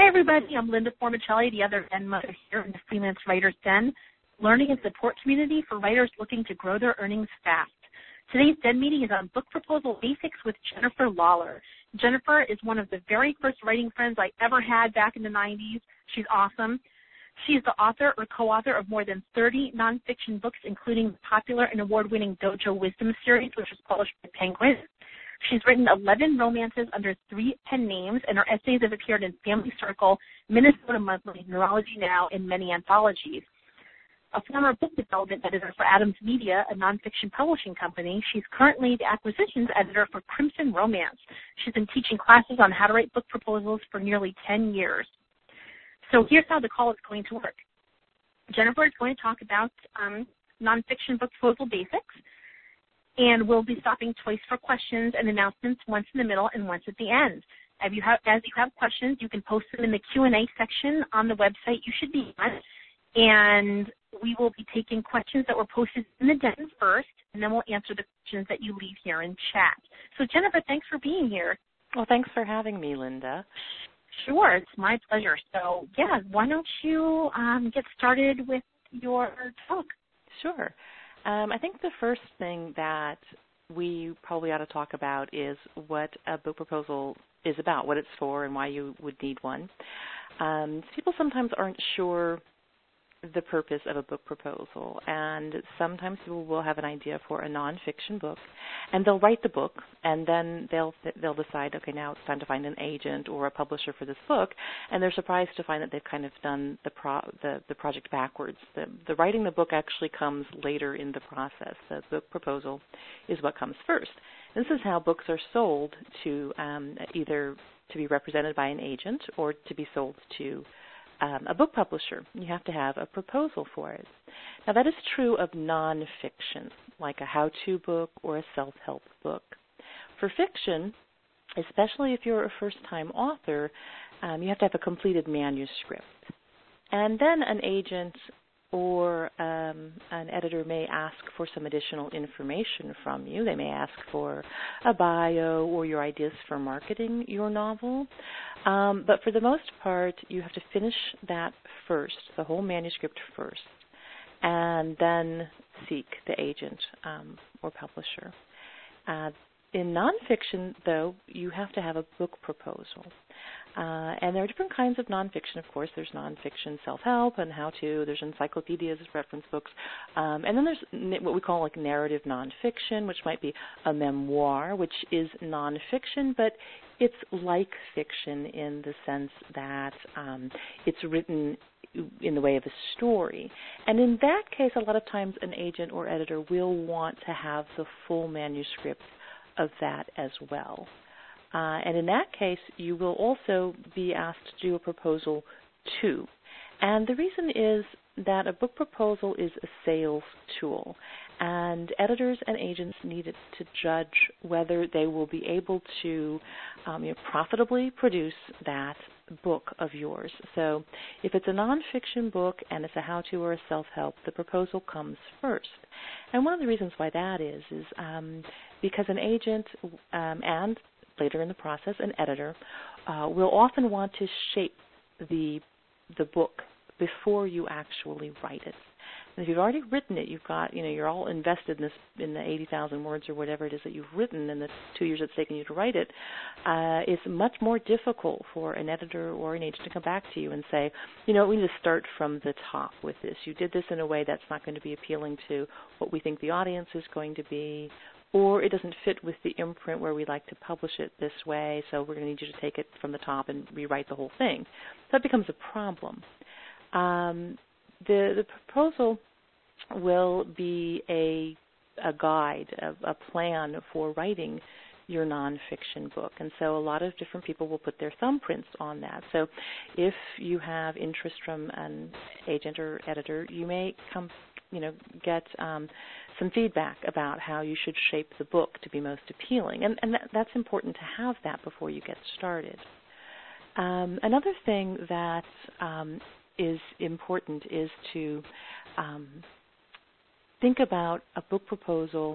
everybody. I'm Linda Formicelli, the other Den mother here in the Freelance Writers Den, learning and support community for writers looking to grow their earnings fast. Today's Den meeting is on book proposal basics with Jennifer Lawler. Jennifer is one of the very first writing friends I ever had back in the 90s. She's awesome. She's the author or co-author of more than 30 nonfiction books, including the popular and award-winning Dojo Wisdom series, which was published by Penguin. She's written 11 romances under 3 pen names, and her essays have appeared in Family Circle, Minnesota Monthly, Neurology Now, and many anthologies. A former book development editor for Adams Media, a nonfiction publishing company, she's currently the acquisitions editor for Crimson Romance. She's been teaching classes on how to write book proposals for nearly 10 years. So here's how the call is going to work. Jennifer is going to talk about nonfiction book proposal basics, and we'll be stopping twice for questions and announcements, once in the middle and once at the end. As you have questions, you can post them in the Q&A section on the website you should be on, and we will be taking questions that were posted in the den first, and then we'll answer the questions that you leave here in chat. So, Jennifer, thanks for being here. Well, thanks for having me, Linda. Sure, it's my pleasure. So, yeah, why don't you get started with your talk? Sure. I think the first thing that we probably ought to talk about is what a book proposal is about, what it's for, and why you would need one. People sometimes aren't sure the purpose of a book proposal, and sometimes people will have an idea for a nonfiction book, and they'll write the book, and then they'll decide, okay, now it's time to find an agent or a publisher for this book, and they're surprised to find that they've kind of done the project backwards. The writing the book actually comes later in the process. The book proposal is what comes first. This is how books are sold to either to be represented by an agent or to be sold to a book publisher. You have to have a proposal for it. Now, that is true of nonfiction, like a how-to book or a self-help book. For fiction, especially if you're a first-time author, you have to have a completed manuscript. And then an agent or an editor may ask for some additional information from you. They may ask for a bio or your ideas for marketing your novel. But for the most part, you have to finish that first, the whole manuscript first, and then seek the agent or publisher. In nonfiction, though, you have to have a book proposal. And there are different kinds of nonfiction, of course. There's nonfiction self-help and how-to. There's encyclopedias, reference books. And then there's what we call like narrative nonfiction, which might be a memoir, which is nonfiction, but it's like fiction in the sense that it's written in the way of a story. And in that case, a lot of times an agent or editor will want to have the full manuscript of that as well. And in that case, you will also be asked to do a proposal too. And the reason is that a book proposal is a sales tool, and editors and agents need it to judge whether they will be able to profitably produce that book of yours. So if it's a nonfiction book and it's a how-to or a self-help, the proposal comes first. And one of the reasons why that is because an agent and later in the process, an editor will often want to shape the book before you actually write it. And if you've already written it, you've got, you're all invested in the 80,000 words or whatever it is that you've written in the 2 years it's taken you to write it. It's much more difficult for an editor or an agent to come back to you and say, we need to start from the top with this. You did this in a way that's not going to be appealing to what we think the audience is going to be, or it doesn't fit with the imprint where we like to publish it this way, so we're going to need you to take it from the top and rewrite the whole thing. That becomes a problem. The proposal will be a guide, a plan for writing your nonfiction book. And so a lot of different people will put their thumbprints on that. So if you have interest from an agent or editor, you may get some feedback about how you should shape the book to be most appealing. And that's important to have that before you get started. Another thing that is important is to think about a book proposal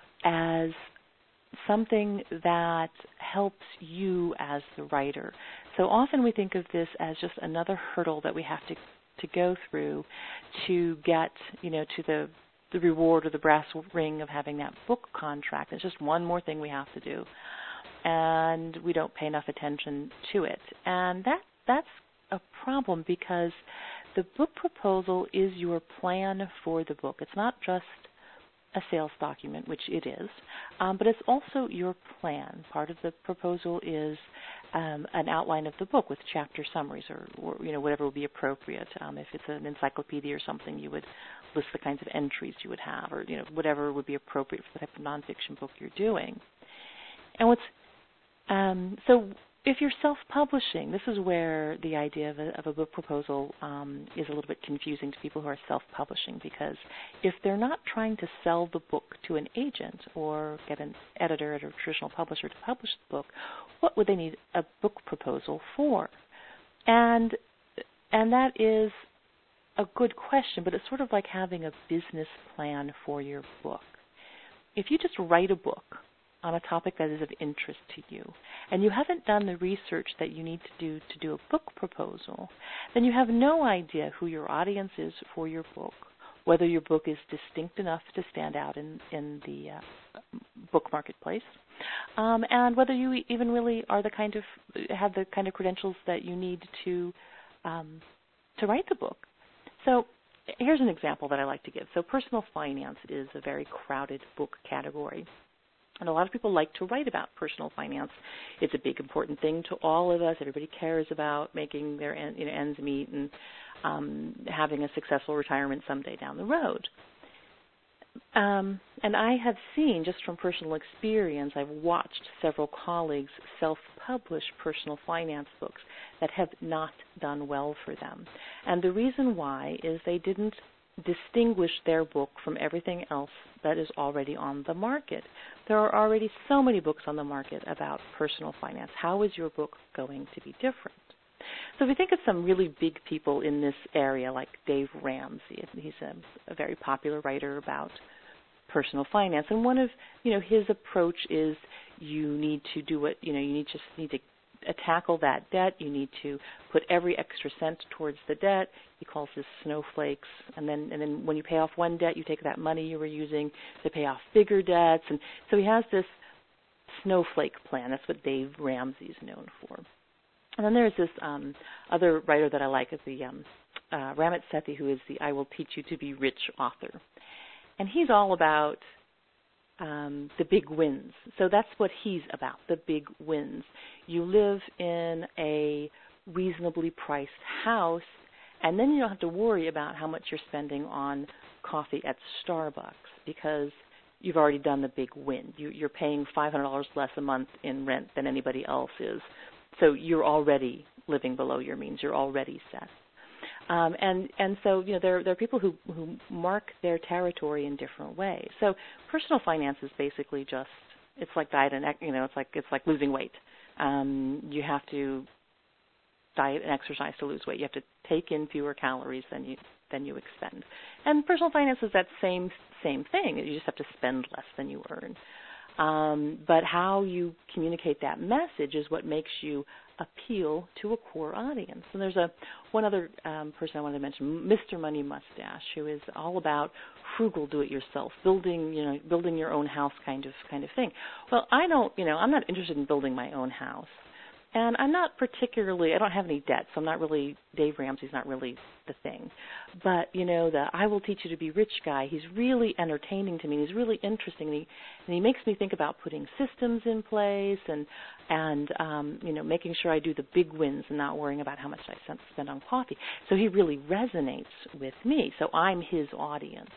as something that helps you as the writer. So often we think of this as just another hurdle that we have to go through to get, to the reward or the brass ring of having that book contract. It's just one more thing we have to do, and we don't pay enough attention to it. And that's a problem, because the book proposal is your plan for the book. It's not just a sales document, which it is, but it's also your plan. Part of the proposal is an outline of the book with chapter summaries, or whatever would be appropriate. If it's an encyclopedia or something, you would list the kinds of entries you would have, or whatever would be appropriate for the type of nonfiction book you're doing. And so if you're self-publishing, this is where the idea of a book proposal is a little bit confusing to people who are self-publishing, because if they're not trying to sell the book to an agent or get an editor at a traditional publisher to publish the book, what would they need a book proposal for? And that is a good question, but it's sort of like having a business plan for your book. If you just write a book on a topic that is of interest to you, and you haven't done the research that you need to do a book proposal, then you have no idea who your audience is for your book, whether your book is distinct enough to stand out in the book marketplace, and whether you even really are have the kind of credentials that you need to write the book. So here's an example that I like to give. So personal finance is a very crowded book category. And a lot of people like to write about personal finance. It's a big, important thing to all of us. Everybody cares about making their ends meet and having a successful retirement someday down the road. And I have seen, just from personal experience, I've watched several colleagues self-publish personal finance books that have not done well for them. And the reason why is they didn't distinguish their book from everything else that is already on the market. There are already so many books on the market about personal finance. How is your book going to be different? So if we think of some really big people in this area, like Dave Ramsey, he's a very popular writer about personal finance, and one of his approach is you need to do what you need to tackle that debt. You need to put every extra cent towards the debt. He calls this snowflakes. And then when you pay off one debt, you take that money you were using to pay off bigger debts. And so he has this snowflake plan. That's what Dave Ramsey is known for. And then there's this other writer that I like, is the Ramit Sethi, who is the I Will Teach You to Be Rich author. And he's all about the big wins. So that's what he's about, the big wins. You live in a reasonably priced house, and then you don't have to worry about how much you're spending on coffee at Starbucks, because you've already done the big win. You're paying $500 less a month in rent than anybody else is. So you're already living below your means. You're already set. And so there are people who mark their territory in different ways. So personal finance is basically just, it's like diet and it's like losing weight. You have to diet and exercise to lose weight. You have to take in fewer calories than you expend. And personal finance is that same thing. You just have to spend less than you earn. But how you communicate that message is what makes you appeal to a core audience. And there's one other person I wanted to mention, Mr. Money Mustache, who is all about frugal do-it-yourself, building your own house kind of thing. Well, I'm not interested in building my own house. And I don't have any debt, so Dave Ramsey's not really the thing. But, the I Will Teach You to Be Rich guy, he's really entertaining to me. He's really interesting. And he makes me think about putting systems in place and making sure I do the big wins and not worrying about how much I spend on coffee. So he really resonates with me. So I'm his audience.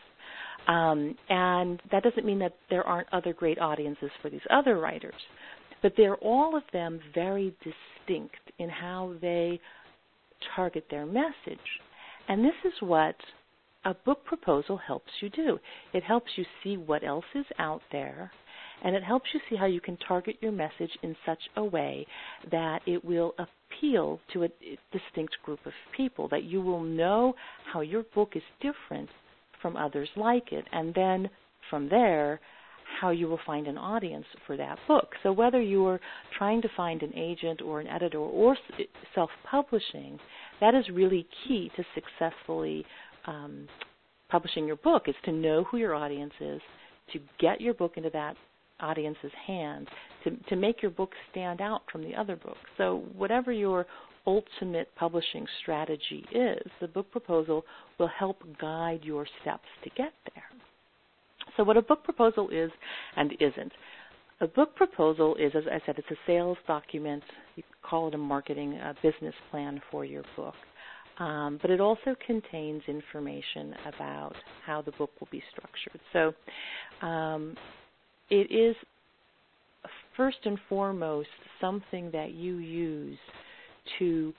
And that doesn't mean that there aren't other great audiences for these other writers. But they're all of them very distinct in how they target their message. And this is what a book proposal helps you do. It helps you see what else is out there, and it helps you see how you can target your message in such a way that it will appeal to a distinct group of people, that you will know how your book is different from others like it. And then from there, how you will find an audience for that book. So whether you're trying to find an agent or an editor or self-publishing, that is really key to successfully publishing your book, is to know who your audience is, to get your book into that audience's hands, to make your book stand out from the other books. So whatever your ultimate publishing strategy is, the book proposal will help guide your steps to get there. So what a book proposal is and isn't. A book proposal is, as I said, it's a sales document. You could call it a marketing business plan for your book. But it also contains information about how the book will be structured. So it is first and foremost something that you use to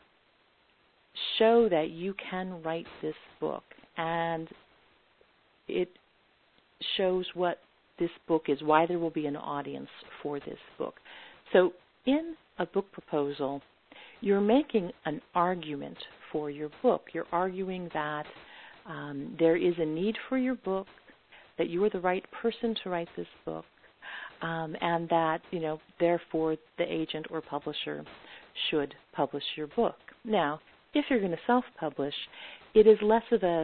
show that you can write this book, and it shows what this book is, why there will be an audience for this book. So in a book proposal, you're making an argument for your book. You're arguing that there is a need for your book, that you are the right person to write this book, and that, therefore the agent or publisher should publish your book. Now, if you're going to self-publish, it is less of a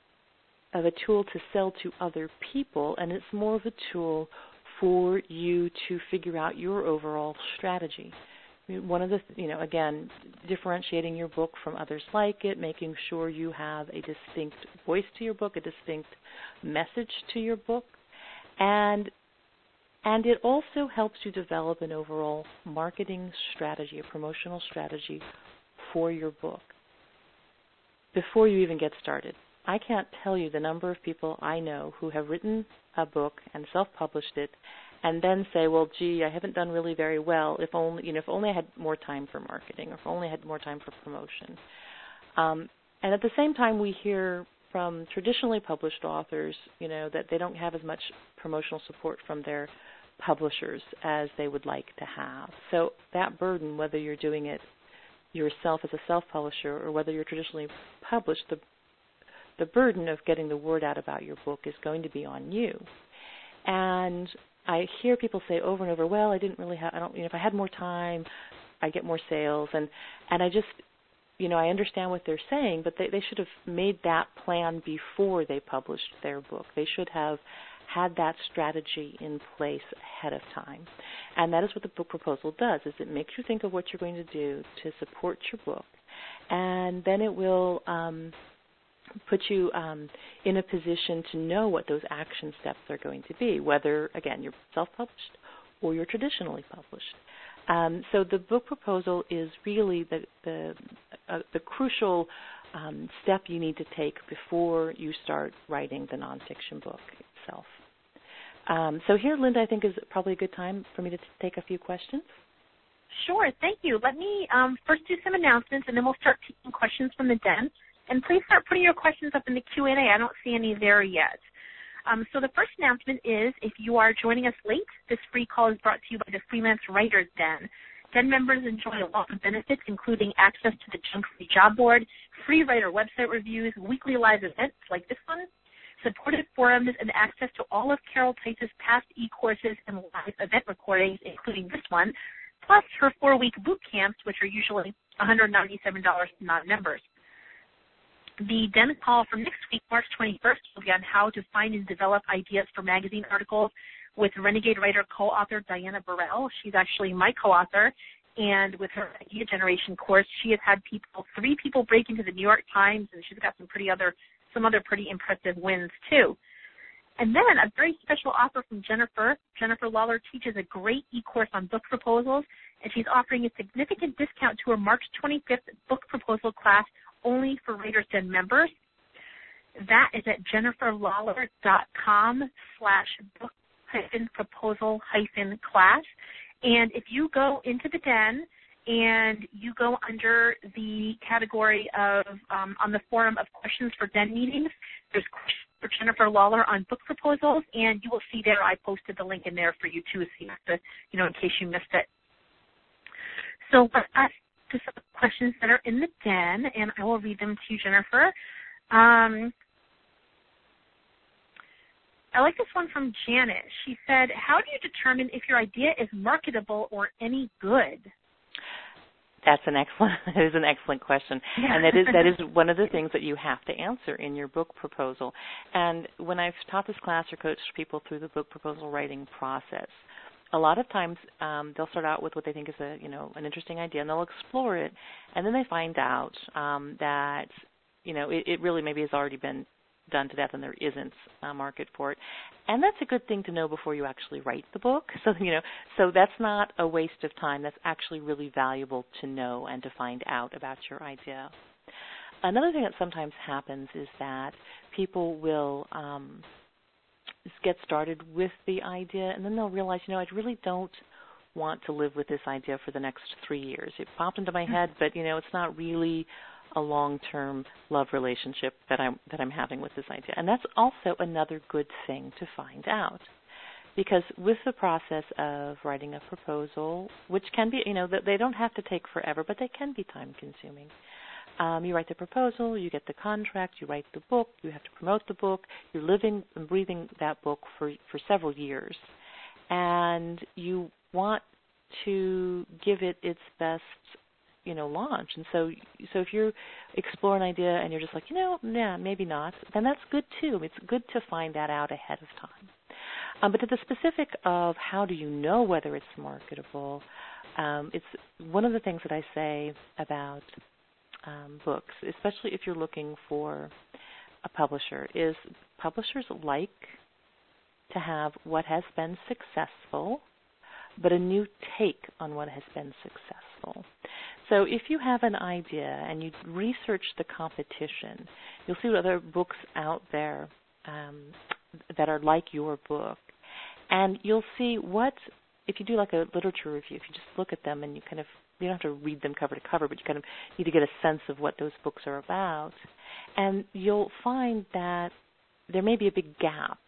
tool to sell to other people, and it's more of a tool for you to figure out your overall strategy. One of the, again, differentiating your book from others like it, making sure you have a distinct voice to your book, a distinct message to your book, and it also helps you develop an overall marketing strategy, a promotional strategy for your book before you even get started. I can't tell you the number of people I know who have written a book and self-published it and then say, well, gee, I haven't done really very well. If only I had more time for marketing, or if only I had more time for promotion. And at the same time, we hear from traditionally published authors, that they don't have as much promotional support from their publishers as they would like to have. So that burden, whether you're doing it yourself as a self-publisher or whether you're traditionally published, the burden of getting the word out about your book is going to be on you. And I hear people say over and over, well, if I had more time, I get more sales. And I just, I understand what they're saying, but they should have made that plan before they published their book. They should have had that strategy in place ahead of time. And that is what the book proposal does, is it makes you think of what you're going to do to support your book. And then it will put you in a position to know what those action steps are going to be, whether, again, you're self-published or you're traditionally published. So the book proposal is really the crucial step you need to take before you start writing the nonfiction book itself. So here, Linda, I think is probably a good time for me to take a few questions. Sure, thank you. Let me first do some announcements, and then we'll start taking questions from the den. And please start putting your questions up in the Q&A. I don't see any there yet. So the first announcement is, if you are joining us late, this free call is brought to you by the Freelance Writers Den. Den members enjoy a lot of benefits, including access to the Junk-Free Job Board, free writer website reviews, weekly live events like this one, supported forums, and access to all of Carol Tice's past e-courses and live event recordings, including this one, plus her 4-week boot camps, which are usually $197 to non-members. The Den call from next week, March 21st, will be on how to find and develop ideas for magazine articles with Renegade Writer co-author Diana Burrell. She's actually my co-author, and with her Idea Generation course, she has had 3 people break into the New York Times, and she's got some other pretty impressive wins too. And then a very special offer from Jennifer. Jennifer Lawler teaches a great e-course on book proposals, and she's offering a significant discount to her March 25th book proposal class only for Writers Den members. That is at jenniferlawler.com/book-proposal-class. And if you go into the Den and you go under the category of, on the forum of questions for Den meetings, there's questions for Jennifer Lawler on book proposals, and you will see there I posted the link in there for you too, so you have to, in case you missed it. So let's ask to some questions that are in the Den, and I will read them to you, Jennifer. I like this one from Janet. She said, how do you determine if your idea is marketable or any good? That is an excellent question. Yeah. And that is one of the things that you have to answer in your book proposal. And when I've taught this class or coached people through the book proposal writing process, a lot of times they'll start out with what they think is an interesting idea, and they'll explore it, and then they find out that it really maybe has already been done to death and there isn't a market for it. And that's a good thing to know before you actually write the book. So that's not a waste of time. That's actually really valuable to know and to find out about your idea. Another thing that sometimes happens is that people will get started with the idea, and then they'll realize, I really don't want to live with this idea for the next 3 years. It popped into my head, but it's not really a long-term love relationship that I'm having with this idea. And that's also another good thing to find out, because with the process of writing a proposal, which can be, they don't have to take forever, but they can be time-consuming. You write the proposal, you get the contract, you write the book, you have to promote the book, you're living and breathing that book for several years, and you want to give it its best launch. And so if you explore an idea and you're just like, maybe not, then that's good too. It's good to find that out ahead of time. But to the specific of how do you know whether it's marketable, it's one of the things that I say about books, especially if you're looking for a publisher, is publishers like to have what has been successful, but a new take on what has been successful. So if you have an idea and you research the competition, you'll see what other books out there that are like your book. And you'll see if you do like a literature review, if you just look at them and you don't have to read them cover to cover, but you kind of need to get a sense of what those books are about. And you'll find that there may be a big gap.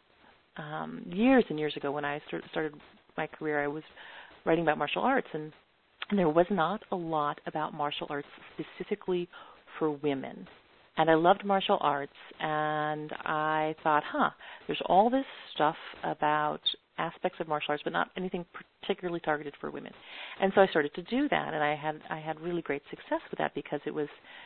Years and years ago when I started my career, I was writing about martial arts, and there was not a lot about martial arts specifically for women. And I loved martial arts, and I thought, there's all this stuff about aspects of martial arts, but not anything particularly targeted for women. And so I started to do that, and I had really great success with that because it was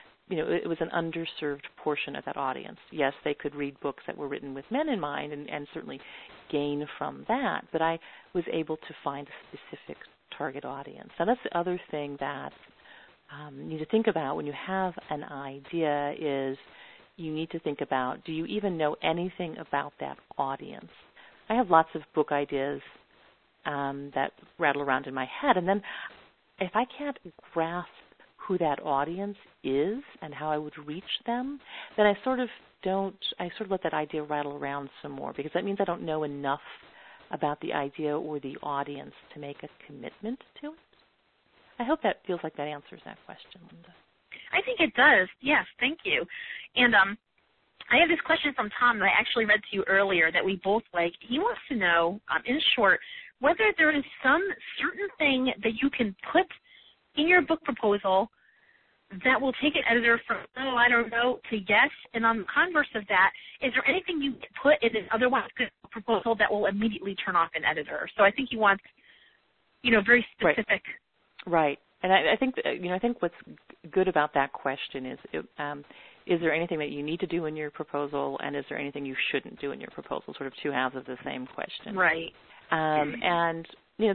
an underserved portion of that audience. Yes, they could read books that were written with men in mind and certainly gain from that, but I was able to find a specific target audience. Now, that's the other thing that you need to think about when you have an idea is you need to think about, do you even know anything about that audience? I have lots of book ideas that rattle around in my head, and then if I can't grasp who that audience is and how I would reach them, then I sort of let that idea rattle around some more, because that means I don't know enough about the idea or the audience to make a commitment to it. I hope that feels like that answers that question, Linda. I think it does. Yes, thank you. And I have this question from Tom that I actually read to you earlier that we both like. He wants to know, in short, whether there is some certain thing that you can put in your book proposal that will take an editor from, I don't know, to yes. And on the converse of that, is there anything you can put in an otherwise good proposal that will immediately turn off an editor? So I think he wants, very specific. Right. And I think what's good about that question is there anything that you need to do in your proposal, and is there anything you shouldn't do in your proposal? Sort of two halves of the same question. Right. And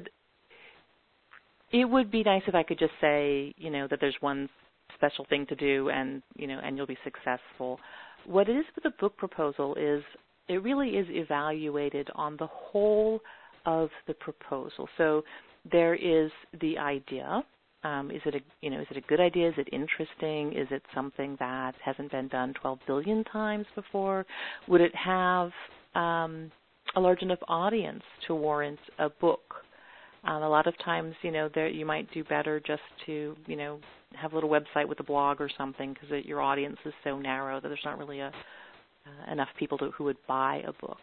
it would be nice if I could just say, that there's one special thing to do, and you'll be successful. What it is with a book proposal is it really is evaluated on the whole of the proposal. So there is the idea. Is it a good idea? Is it interesting? Is it something that hasn't been done 12 billion times before? Would it have a large enough audience to warrant a book? A lot of times, you might do better just to, have a little website with a blog or something, because your audience is so narrow that there's not really enough people who would buy a book.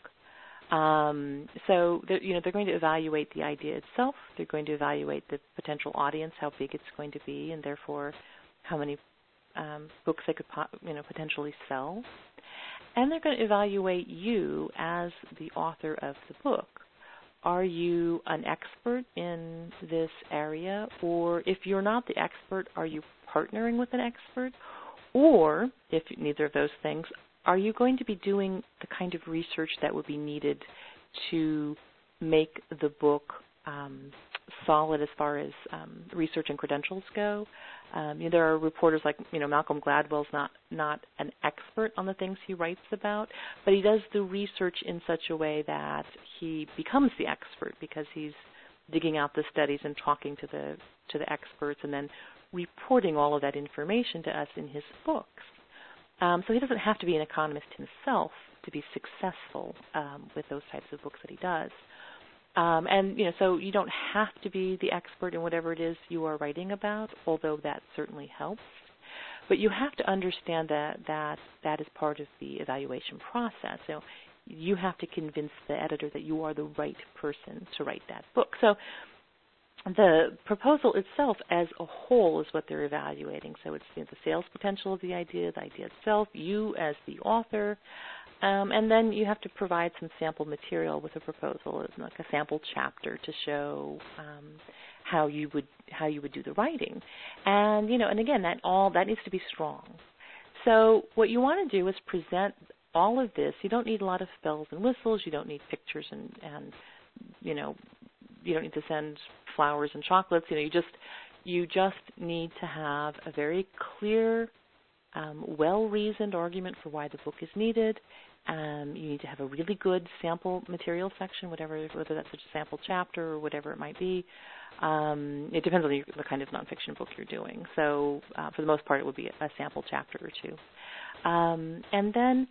So they're going to evaluate the idea itself. They're going to evaluate the potential audience, how big it's going to be, and therefore how many books they could potentially sell. and they're going to evaluate you as the author of the book. Are you an expert in this area? Or if you're not the expert, are you partnering with an expert? Or, if neither of those things, are you going to be doing the kind of research that would be needed to make the book solid as far as research and credentials go? There are reporters like Malcolm Gladwell's not an expert on the things he writes about, but he does the research in such a way that he becomes the expert because he's digging out the studies and talking to the experts and then reporting all of that information to us in his books. So he doesn't have to be an economist himself to be successful with those types of books that he does. So you don't have to be the expert in whatever it is you are writing about, although that certainly helps. But you have to understand that is part of the evaluation process. So you have to convince the editor that you are the right person to write that book. So the proposal itself as a whole is what they're evaluating. So it's the sales potential of the idea itself, you as the author, and then you have to provide some sample material with a proposal, like a sample chapter to show how you would do the writing, and again that needs to be strong. So what you want to do is present all of this. You don't need a lot of bells and whistles. You don't need pictures and you don't need to send flowers and chocolates. You just need to have a very clear, well-reasoned argument for why the book is needed. You need to have a really good sample material section, whether that's a sample chapter or whatever it might be. It depends on the kind of nonfiction book you're doing. So for the most part, it would be a sample chapter or two. And then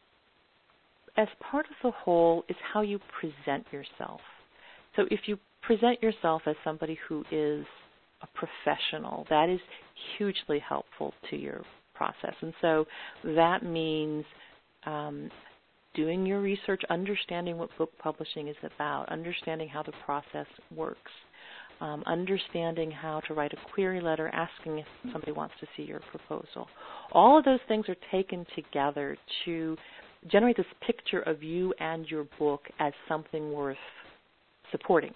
as part of the whole is how you present yourself. So if you present yourself as somebody who is a professional, that is hugely helpful to your process. And so that means doing your research, understanding what book publishing is about, understanding how the process works, understanding how to write a query letter, asking if somebody wants to see your proposal. All of those things are taken together to generate this picture of you and your book as something worth supporting.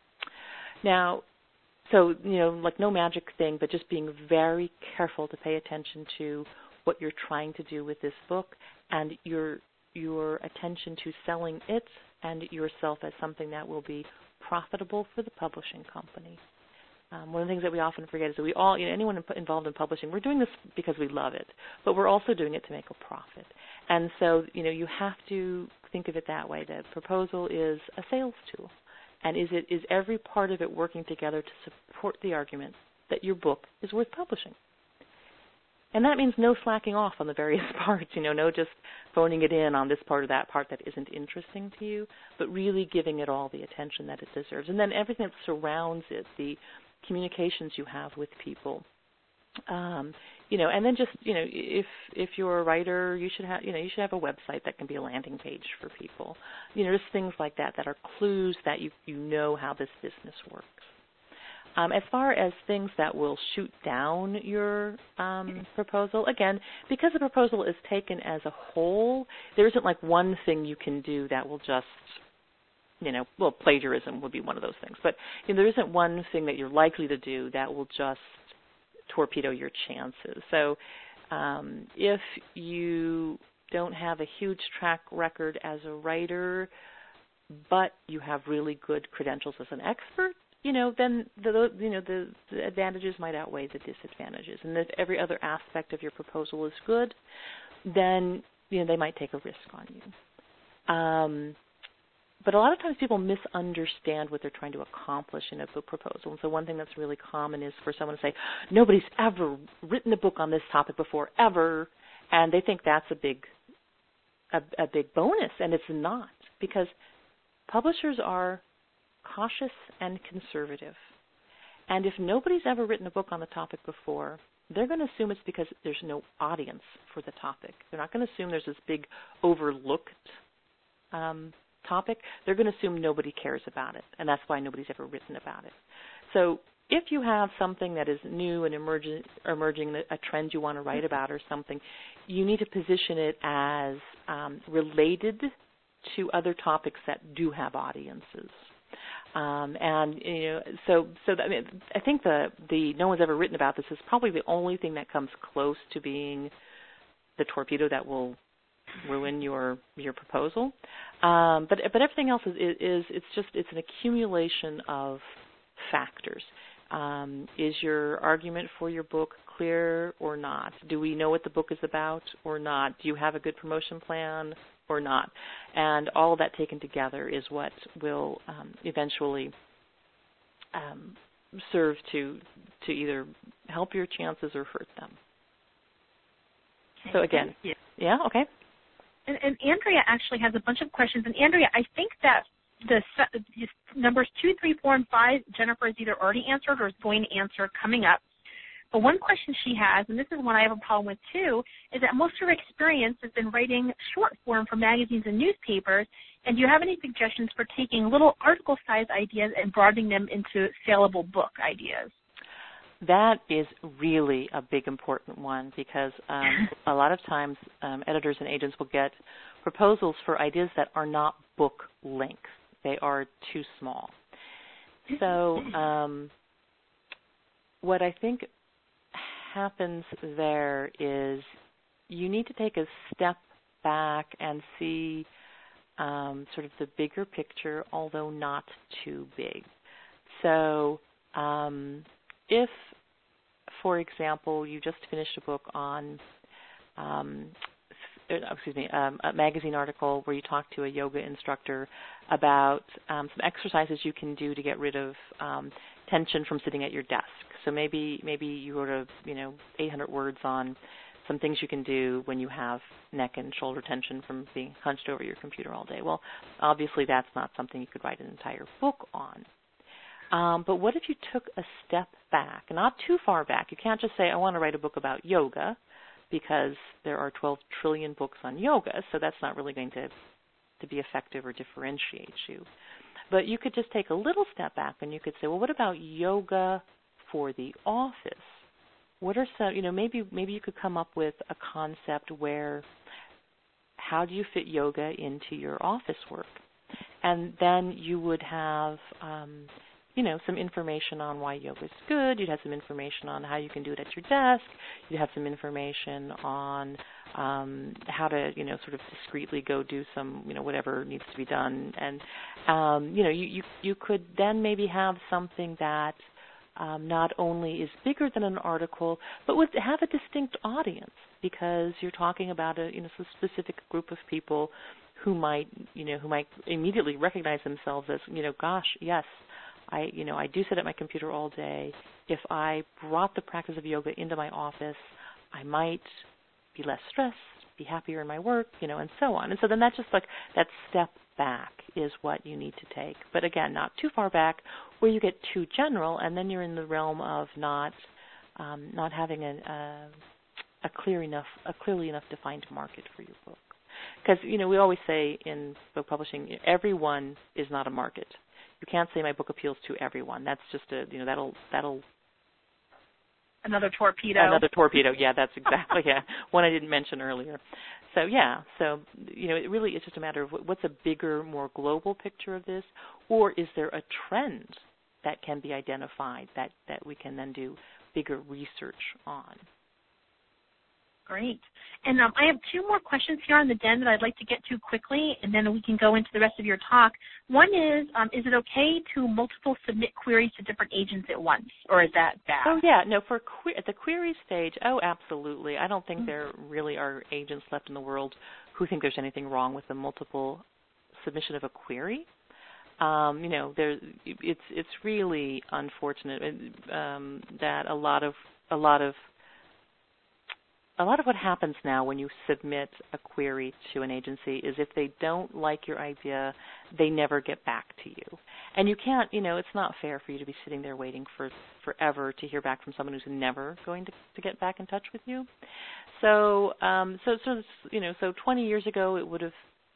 Now, so, like no magic thing, but just being very careful to pay attention to what you're trying to do with this book and your attention to selling it and yourself as something that will be profitable for the publishing company. One of the things that we often forget is that we all, anyone involved in publishing, we're doing this because we love it, but we're also doing it to make a profit. And so, you have to think of it that way. The proposal is a sales tool. And is every part of it working together to support the argument that your book is worth publishing? And that means no slacking off on the various parts, no just phoning it in on this part or that part that isn't interesting to you, but really giving it all the attention that it deserves. And then everything that surrounds it, the communications you have with people, and then just, if you're a writer, you should have a website that can be a landing page for people. Just things like that are clues that you know how this business works. As far as things that will shoot down your proposal, again, because the proposal is taken as a whole, there isn't like one thing you can do that will just, plagiarism would be one of those things. But there isn't one thing that you're likely to do that will just torpedo your chances. So if you don't have a huge track record as a writer, but you have really good credentials as an expert, then the advantages might outweigh the disadvantages. And if every other aspect of your proposal is good, then they might take a risk on you. But a lot of times people misunderstand what they're trying to accomplish in a book proposal. And so one thing that's really common is for someone to say, nobody's ever written a book on this topic before, ever. And they think that's a big bonus, and it's not, because publishers are cautious and conservative. And if nobody's ever written a book on the topic before, they're going to assume it's because there's no audience for the topic. They're not going to assume there's this big overlooked topic. They're going to assume nobody cares about it, and that's why nobody's ever written about it. So if you have something that is new and emerging, a trend you want to write about or something, you need to position it as related to other topics that do have audiences. And so I mean, I think the no one's ever written about this is probably the only thing that comes close to being the torpedo that will ruin your proposal. But everything else is it's an accumulation of factors. Is your argument for your book clear or not? Do we know what the book is about or not? Do you have a good promotion plan or not? And all of that taken together is what will eventually serve to either help your chances or hurt them. Okay, so again, yeah, okay. And Andrea actually has a bunch of questions. And Andrea, I think that the numbers 2, 3, 4, and 5, Jennifer has either already answered or is going to answer coming up. But one question she has, and this is one I have a problem with too, is that most of her experience has been writing short form for magazines and newspapers. And do you have any suggestions for taking little article-sized ideas and broadening them into saleable book ideas? That is really a big important one because a lot of times editors and agents will get proposals for ideas that are not book length. They are too small. So what I think happens there is you need to take a step back and see sort of the bigger picture, although not too big. So if, for example, you just finished a book on, a magazine article where you talk to a yoga instructor about some exercises you can do to get rid of tension from sitting at your desk. So maybe you wrote 800 words on some things you can do when you have neck and shoulder tension from being hunched over your computer all day. Well, obviously that's not something you could write an entire book on. But what if you took a step back, not too far back? You can't just say, I want to write a book about yoga, because there are 12 trillion books on yoga, so that's not really going to be effective or differentiate you. But you could just take a little step back and you could say, well, what about yoga for the office? What are some, maybe you could come up with a concept where how do you fit yoga into your office work? And then you would have some information on why yoga is good. You'd have some information on how you can do it at your desk. You'd have some information on how to, sort of discreetly go do some, whatever needs to be done. And, you could then maybe have something that not only is bigger than an article, but would have a distinct audience because you're talking about a specific group of people who might immediately recognize themselves as, gosh, yes, I do sit at my computer all day. If I brought the practice of yoga into my office, I might be less stressed, be happier in my work, and so on. And so then that's just like that step back is what you need to take. But again, not too far back where you get too general, and then you're in the realm of not having a clearly enough defined market for your book. Because we always say in book publishing, everyone is not a market. You can't say my book appeals to everyone. That's just that'll another torpedo. Another torpedo. Yeah, that's exactly one I didn't mention earlier. So it really is just a matter of what's a bigger, more global picture of this, or is there a trend that can be identified that we can then do bigger research on? Great. And I have 2 more questions here on the Den that I'd like to get to quickly, and then we can go into the rest of your talk. One is it okay to multiple submit queries to different agents at once, or is that bad? Oh, yeah. No, at the query stage, absolutely. I don't think there really are agents left in the world who think there's anything wrong with the multiple submission of a query. It's really unfortunate that a lot of what happens now when you submit a query to an agency is if they don't like your idea, they never get back to you. And you can't, it's not fair for you to be sitting there waiting for forever to hear back from someone who's never going to get back in touch with you. So 20 years ago, it would have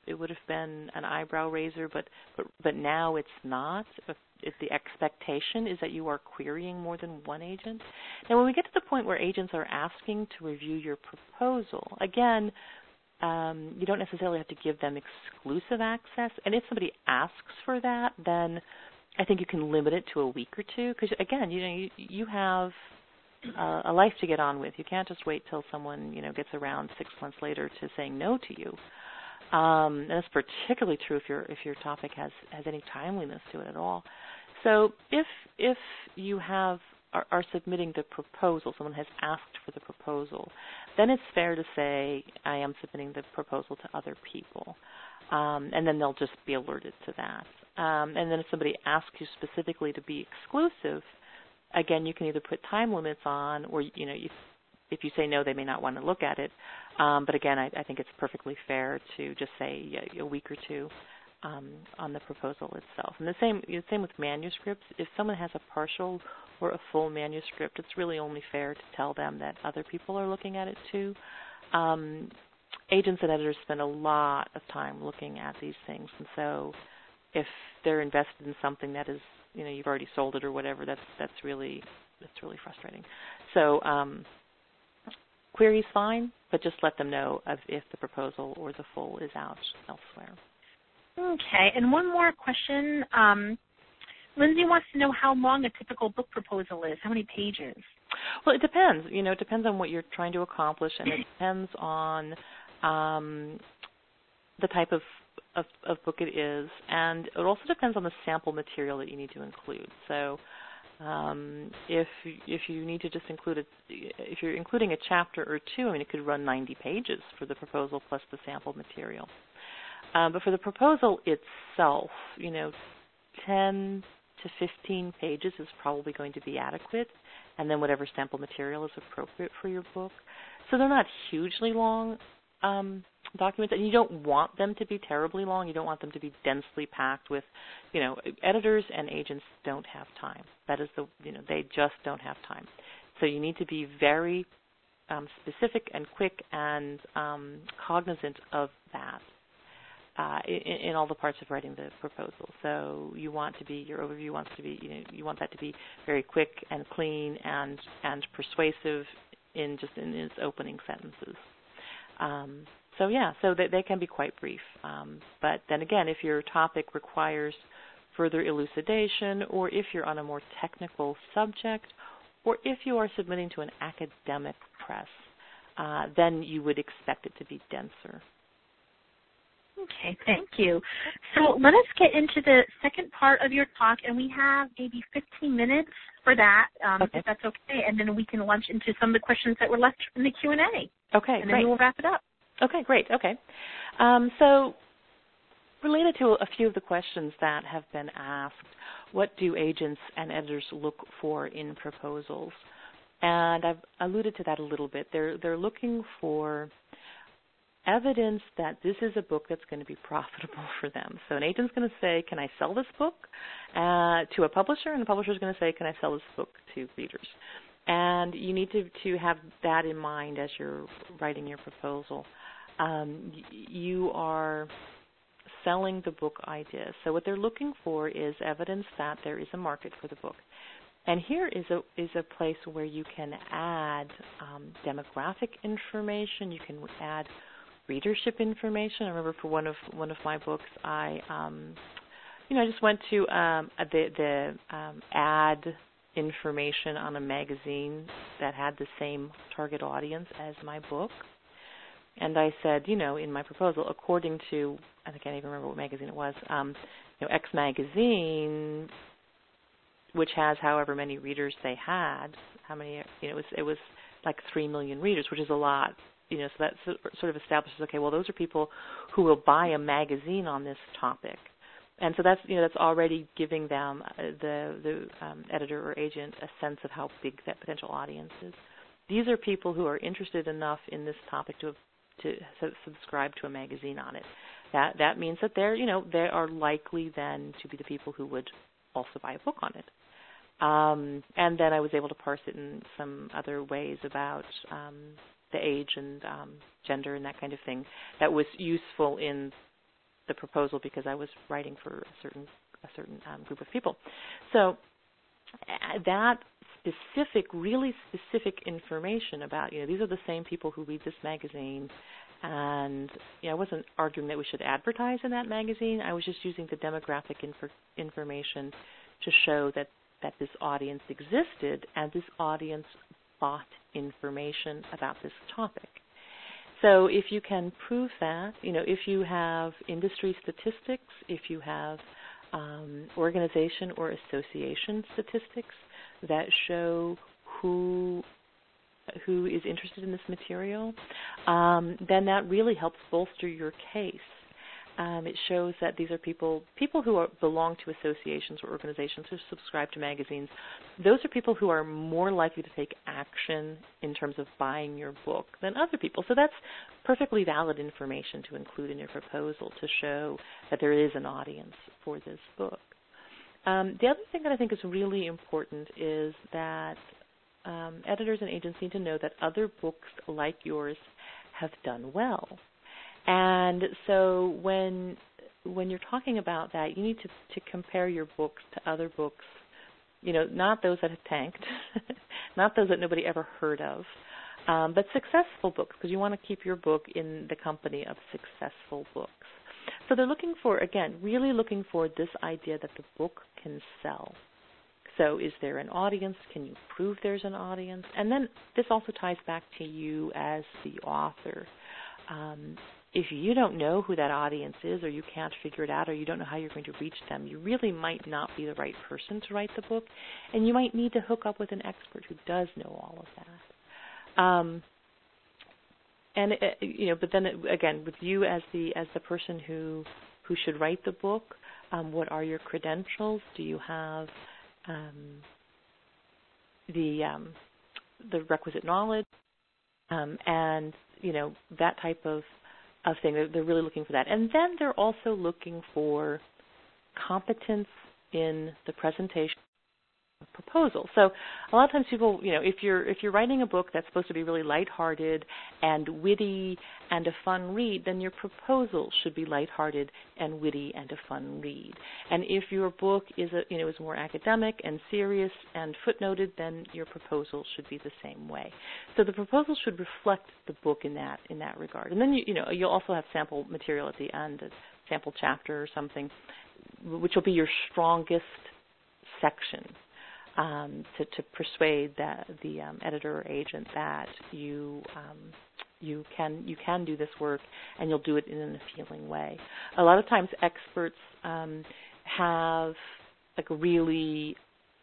been an eyebrow raiser, but now it's not. If the expectation is that you are querying more than one agent. Now, when we get to the point where agents are asking to review your proposal, again, you don't necessarily have to give them exclusive access. And if somebody asks for that, then I think you can limit it to a week or two. Because again, you have a life to get on with. You can't just wait till someone gets around 6 months later to saying no to you. And that's particularly true if your topic has any timeliness to it at all. So if you are submitting the proposal, someone has asked for the proposal, then it's fair to say, I am submitting the proposal to other people. And then they'll just be alerted to that. And then if somebody asks you specifically to be exclusive, again, you can either put time limits on, or if you say no, they may not want to look at it. But again, I think it's perfectly fair to just say a week or two on the proposal itself. And the same with manuscripts. If someone has a partial or a full manuscript, it's really only fair to tell them that other people are looking at it too. Agents and editors spend a lot of time looking at these things, and so if they're invested in something that is, you've already sold it or whatever, that's really frustrating. So query's fine, but just let them know if the proposal or the full is out elsewhere. Okay, and one more question. Lindsay wants to know how long a typical book proposal is. How many pages? Well, it depends. It depends on what you're trying to accomplish, and it depends on the type of book it is, and it also depends on the sample material that you need to include. So if you need to just include if you're including a chapter or two, it could run 90 pages for the proposal plus the sample material. But for the proposal itself, 10 to 15 pages is probably going to be adequate, and then whatever sample material is appropriate for your book. So they're not hugely long documents, and you don't want them to be terribly long. You don't want them to be densely packed with, editors and agents don't have time. That is they just don't have time. So you need to be very specific and quick and cognizant of that. In all the parts of writing the proposal. So your overview wants to be, you want that to be very quick and clean and persuasive in its opening sentences. So they can be quite brief. But then again, if your topic requires further elucidation, or if you're on a more technical subject, or if you are submitting to an academic press, then you would expect it to be denser. Okay, thank you. So let us get into the second part of your talk, and we have maybe 15 minutes for that, if that's okay, and then we can launch into some of the questions that were left in the Q&A. Okay, and then we'll wrap it up. Okay, great. Okay. So related to a few of the questions that have been asked, what do agents and editors look for in proposals? And I've alluded to that a little bit. They're looking for evidence that this is a book that's going to be profitable for them. So an agent's going to say, can I sell this book to a publisher? And the publisher's going to say, can I sell this book to readers? And you need to have that in mind as you're writing your proposal. You are selling the book idea. So what they're looking for is evidence that there is a market for the book. And here is a place where you can add demographic information. You can add readership information. I remember for one of my books, I just went to the ad information on a magazine that had the same target audience as my book, and I said, in my proposal, according to, I can't even remember what magazine it was, X magazine, which has however many readers they had, how many, it was like 3 million readers, which is a lot. So that sort of establishes, okay, well, those are people who will buy a magazine on this topic, and so that's already giving them the editor or agent a sense of how big that potential audience is. These are people who are interested enough in this topic to subscribe to a magazine on it. That means that they are likely then to be the people who would also buy a book on it. And then I was able to parse it in some other ways about the age and gender and that kind of thing that was useful in the proposal because I was writing for a certain group of people. So that really specific information about, these are the same people who read this magazine, and I wasn't arguing that we should advertise in that magazine. I was just using the demographic information to show that this audience existed, and this audience bought information about this topic. So if you can prove that, if you have industry statistics, if you have organization or association statistics that show who is interested in this material, then that really helps bolster your case. It shows that these are people who belong to associations or organizations who subscribe to magazines. Those are people who are more likely to take action in terms of buying your book than other people. So that's perfectly valid information to include in your proposal to show that there is an audience for this book. The other thing that I think is really important is that editors and agents need to know that other books like yours have done well. And so when you're talking about that, you need to compare your books to other books, not those that have tanked, not those that nobody ever heard of, but successful books, because you want to keep your book in the company of successful books. So they're looking for, again, really looking for this idea that the book can sell. So is there an audience? Can you prove there's an audience? And then this also ties back to you as the author. If you don't know who that audience is, or you can't figure it out, or you don't know how you're going to reach them, you really might not be the right person to write the book, and you might need to hook up with an expert who does know all of that. But then again, with you as the person who should write the book, what are your credentials? Do you have the requisite knowledge, and that type of thing. They're really looking for that. And then they're also looking for competence in the presentation proposal. So a lot of times people, if you're writing a book that's supposed to be really lighthearted and witty and a fun read, then your proposal should be lighthearted and witty and a fun read. And if your book is more academic and serious and footnoted, then your proposal should be the same way. So the proposal should reflect the book in that regard. And then you'll also have sample material at the end, a sample chapter or something, which will be your strongest section. To persuade the editor or agent that you can do this work, and you'll do it in an appealing way. A lot of times experts have like a really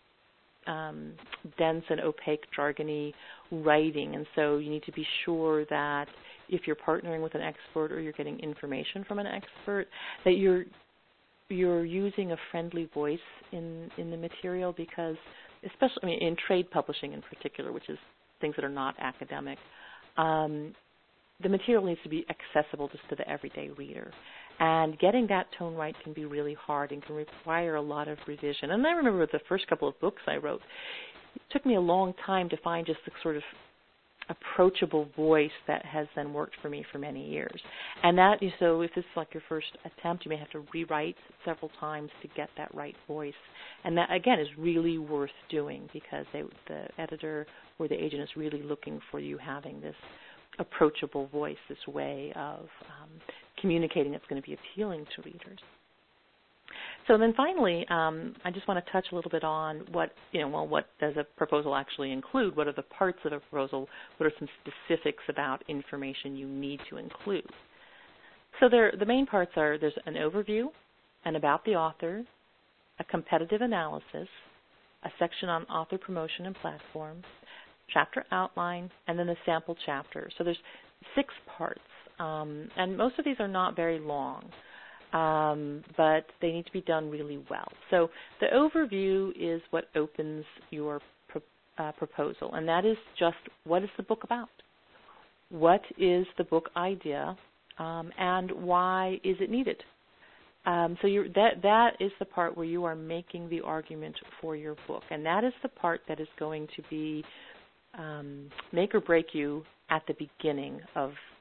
dense and opaque, jargony writing, and so you need to be sure that if you're partnering with an expert or you're getting information from an expert, that you're using a friendly voice in the material, because especially in trade publishing in particular, which is things that are not academic, the material needs to be accessible just to the everyday reader. And getting that tone right can be really hard and can require a lot of revision. And I remember with the first couple of books I wrote, it took me a long time to find just the sort of approachable voice that has then worked for me for many years. And so if this is like your first attempt, you may have to rewrite several times to get that right voice. And that, again, is really worth doing, because the editor or the agent is really looking for you having this approachable voice, this way of communicating that's going to be appealing to readers. So then finally, I just want to touch a little bit on what does a proposal actually include? What are the parts of a proposal? What are some specifics about information you need to include? So the main parts are, there's an overview, and about the author, a competitive analysis, a section on author promotion and platforms, chapter outline, and then a sample chapter. So there's 6 parts, and most of these are not very long. But they need to be done really well. So the overview is what opens your proposal, and that is just, what is the book about? What is the book idea, and why is it needed? So that is the part where you are making the argument for your book, and that is the part that is going to be make or break you at the beginning of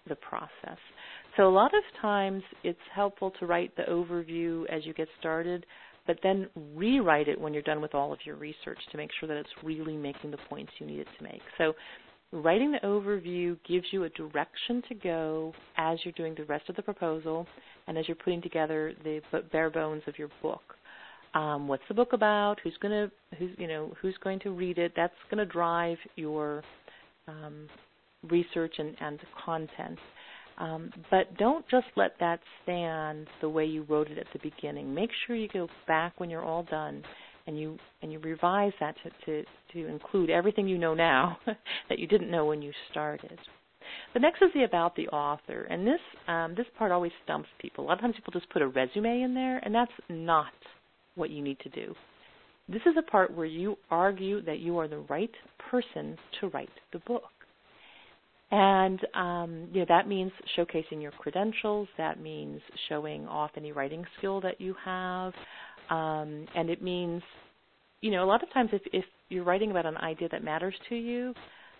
the process. So a lot of times it's helpful to write the overview as you get started, but then rewrite it when you're done with all of your research to make sure that it's really making the points you need it to make. So writing the overview gives you a direction to go as you're doing the rest of the proposal and as you're putting together the bare bones of your book. What's the book about? Who's going to read it? That's going to drive your research and content. But don't just let that stand the way you wrote it at the beginning. Make sure you go back when you're all done and you revise that to include everything you know now that you didn't know when you started. The next is the about the author, and this part always stumps people. A lot of times people just put a resume in there, and that's not what you need to do. This is a part where you argue that you are the right person to write the book. And that means showcasing your credentials. That means showing off any writing skill that you have. And it means, a lot of times if you're writing about an idea that matters to you,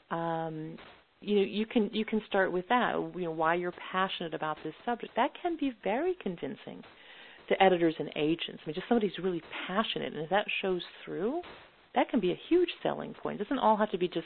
you can start with that. Why you're passionate about this subject. That can be very convincing to editors and agents. Just somebody who's really passionate, and if that shows through, that can be a huge selling point. It doesn't all have to be just,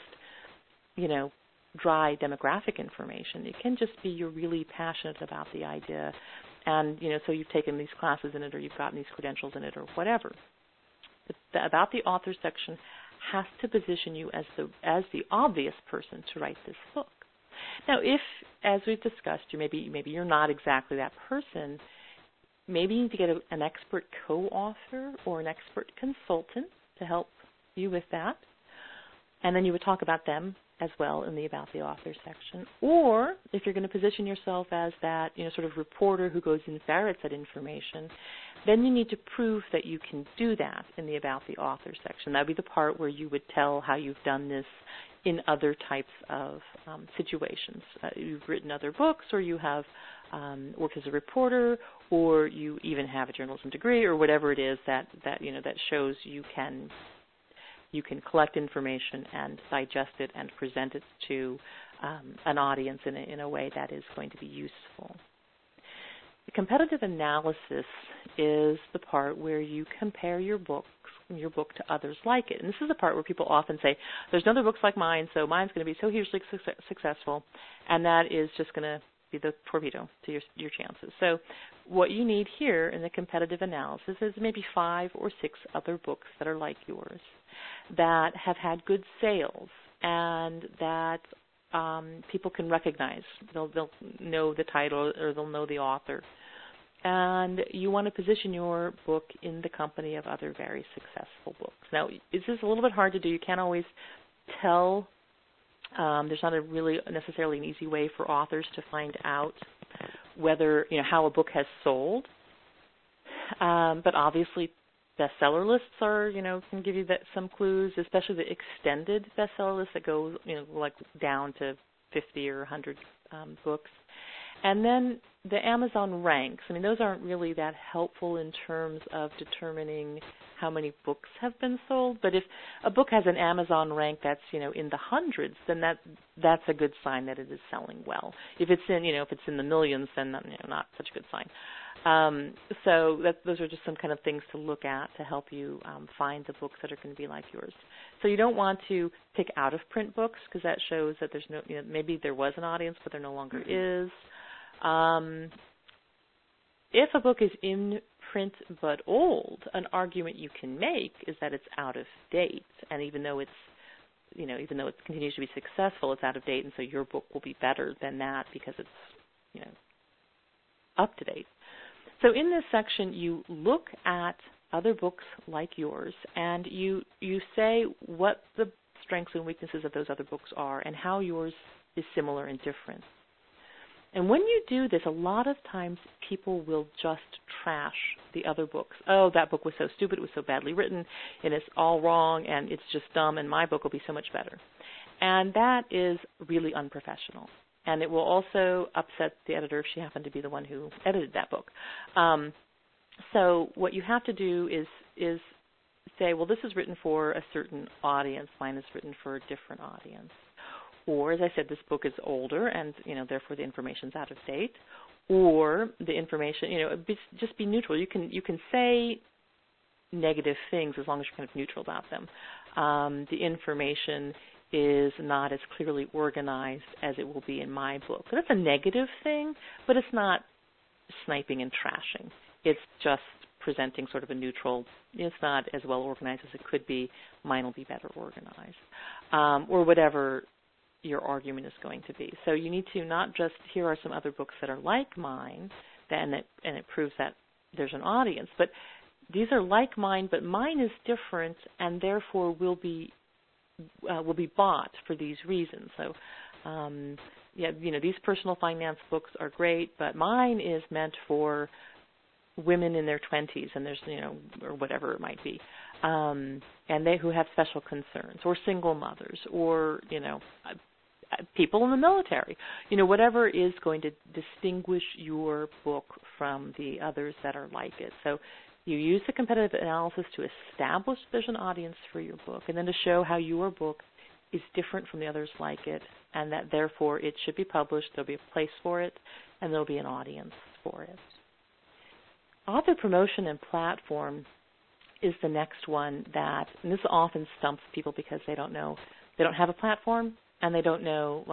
dry demographic information. It can just be you're really passionate about the idea, and so you've taken these classes in it, or you've gotten these credentials in it, or whatever. The about the author section has to position you as the obvious person to write this book. Now, if, as we've discussed, maybe you're not exactly that person, maybe you need to get an expert co-author or an expert consultant to help you with that, and then you would talk about them as well in the about the author section. Or if you're going to position yourself as that sort of reporter who goes and ferrets that information, then you need to prove that you can do that in the about the author section. That would be the part where you would tell how you've done this in other types of situations. You've written other books, or you have worked as a reporter, or you even have a journalism degree, or whatever it is that shows you can collect information and digest it and present it to an audience in a way that is going to be useful. The competitive analysis is the part where you compare your book to others like it. And this is the part where people often say, there's no other books like mine, so mine's going to be so hugely successful, and that is just going to be the torpedo to your chances. So what you need here in the competitive analysis is maybe 5 or 6 other books that are like yours, that have had good sales, and that people can recognize. They'll know the title, or they'll know the author. And you want to position your book in the company of other very successful books. Now, this is a little bit hard to do. You can't always tell. There's not a really necessarily an easy way for authors to find out whether, how a book has sold. But obviously, bestseller lists are, can give you some clues, especially the extended bestseller list that goes, like down to 50 or 100 books. And then the Amazon ranks. Those aren't really that helpful in terms of determining how many books have been sold. But if a book has an Amazon rank that's, in the hundreds, then that's a good sign that it is selling well. If it's in the millions, then not such a good sign. So those are just some kind of things to look at to help you find the books that are going to be like yours. So you don't want to pick out-of-print books, because that shows that there's no, maybe there was an audience, but there no longer is. If a book is in print but old, an argument you can make is that it's out of date, and even though it continues to be successful, it's out of date, and so your book will be better than that because it's up to date. So in this section, you look at other books like yours, and you say what the strengths and weaknesses of those other books are and how yours is similar and different. And when you do this, a lot of times people will just trash the other books. Oh, that book was so stupid, it was so badly written, and it's all wrong, and it's just dumb, and my book will be so much better. And that is really unprofessional. And it will also upset the editor if she happened to be the one who edited that book. So what you have to do is say, well, this is written for a certain audience. Mine is written for a different audience. Or, as I said, this book is older and, therefore the information's out of date. Or the information, just be neutral. You can say negative things as long as you're kind of neutral about them. The information is not as clearly organized as it will be in my book. That's a negative thing, but it's not sniping and trashing. It's just presenting sort of a neutral, it's not as well organized as it could be, mine will be better organized, or whatever your argument is going to be. So you need to not just, here are some other books that are like mine, and it proves that there's an audience, but these are like mine, but mine is different and therefore will be bought for these reasons. So, these personal finance books are great, but mine is meant for women in their 20s, and there's, or whatever it might be, and they who have special concerns, or single mothers, or, people in the military, whatever is going to distinguish your book from the others that are like it. So you use the competitive analysis to establish there's an audience for your book, and then to show how your book is different from the others like it, and that therefore it should be published, there'll be a place for it, and there'll be an audience for it. Author promotion and platform is the next one and this often stumps people because they don't have a platform, and they don't know,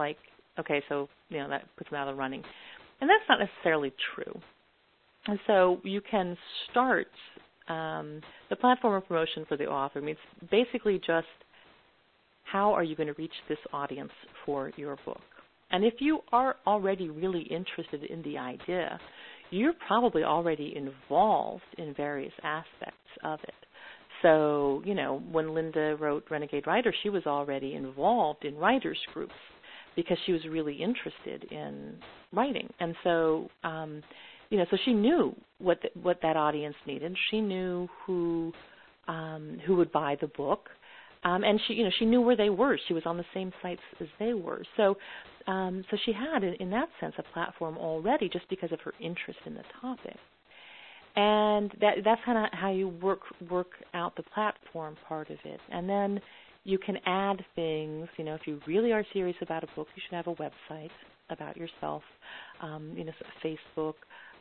that puts them out of the running. And that's not necessarily true. And so you can start, the platform of promotion for the author means basically just how are you going to reach this audience for your book. And if you are already really interested in the idea, you're probably already involved in various aspects of it. So, when Linda wrote Renegade Writer, she was already involved in writers' groups because she was really interested in writing. And so, so she knew what that audience needed. She knew who would buy the book, and she knew where they were. She was on the same sites as they were. So she had, in that sense, a platform already just because of her interest in the topic. And that's kind of how you work out the platform part of it. And then you can add things. If you really are serious about a book, you should have a website about yourself, Facebook.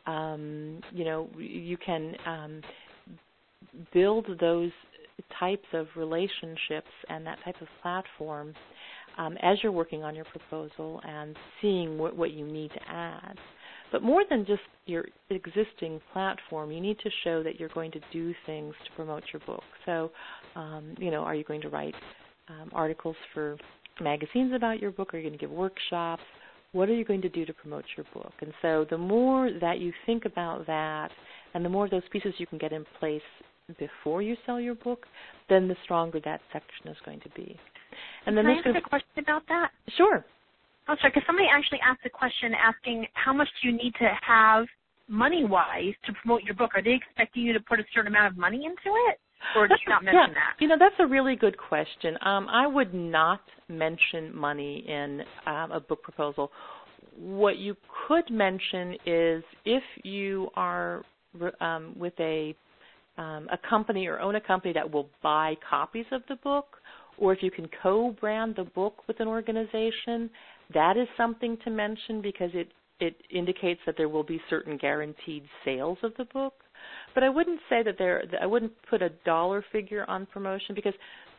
You can build those types of relationships and that type of platform as you're working on your proposal and seeing what you need to add. But more than just your existing platform, you need to show that you're going to do things to promote your book. So, are you going to write articles for magazines about your book? Are you going to give workshops? What are you going to do to promote your book? And so the more that you think about that and the more of those pieces you can get in place before you sell your book, then the stronger that section is going to be. And then can I ask a question about that? Sure. Oh, sorry, because somebody actually asked a question asking how much do you need to have money-wise to promote your book? Are they expecting you to put a certain amount of money into it, or did you not mention that? That's a really good question. I would not mention money in a book proposal. What you could mention is if you are with a company or own a company that will buy copies of the book, or if you can co-brand the book with an organization, that is something to mention because it indicates that there will be certain guaranteed sales of the book. But I wouldn't say I wouldn't put a dollar figure on promotion because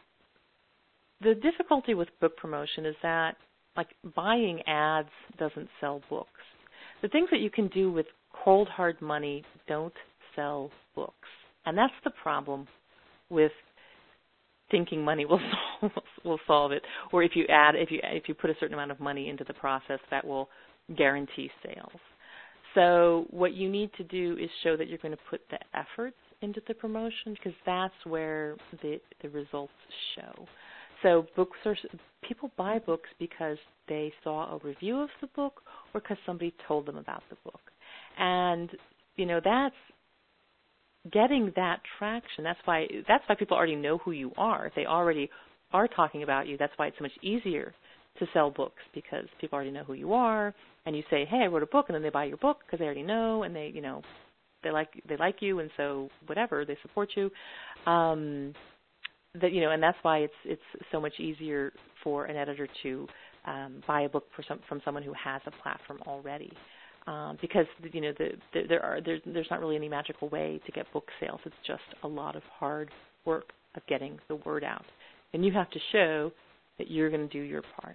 the difficulty with book promotion is that, buying ads doesn't sell books. The things that you can do with cold, hard money don't sell books. And that's the problem with thinking money will solve it, or if you put a certain amount of money into the process, that will guarantee sales. So what you need to do is show that you're going to put the effort into the promotion because that's where the results show. So people buy books because they saw a review of the book or because somebody told them about the book, and that's getting that traction. That's why people already know who you are. If they already are talking about you, that's why it's so much easier to sell books because people already know who you are, and you say, "Hey, I wrote a book," and then they buy your book because they already know, and they like you, and so whatever, they support you. And that's why it's so much easier for an editor to buy a book from someone who has a platform already. Because there's not really any magical way to get book sales. It's just a lot of hard work of getting the word out, and you have to show that you're going to do your part.